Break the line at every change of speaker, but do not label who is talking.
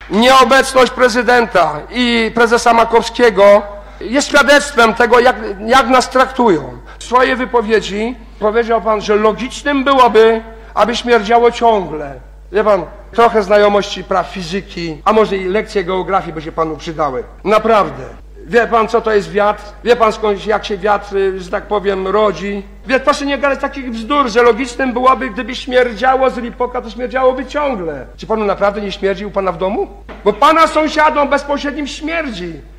Nieobecność prezydenta i prezesa Makowskiego jest świadectwem tego, jak nas traktują. W swojej wypowiedzi powiedział pan, że logicznym byłoby, aby śmierdziało ciągle. Wie pan, trochę znajomości praw fizyki, a może i lekcje geografii by się panu przydały. Naprawdę. Wie pan, co to jest wiatr? Wie pan skądś, jak się wiatr, że tak powiem, rodzi? Wie, proszę nie gadać takich bzdur, że logicznym byłoby, gdyby śmierdziało z Lipoka, to śmierdziałoby ciągle. Czy panu naprawdę nie śmierdzi u pana w domu? Bo pana sąsiadom bezpośrednim śmierdzi.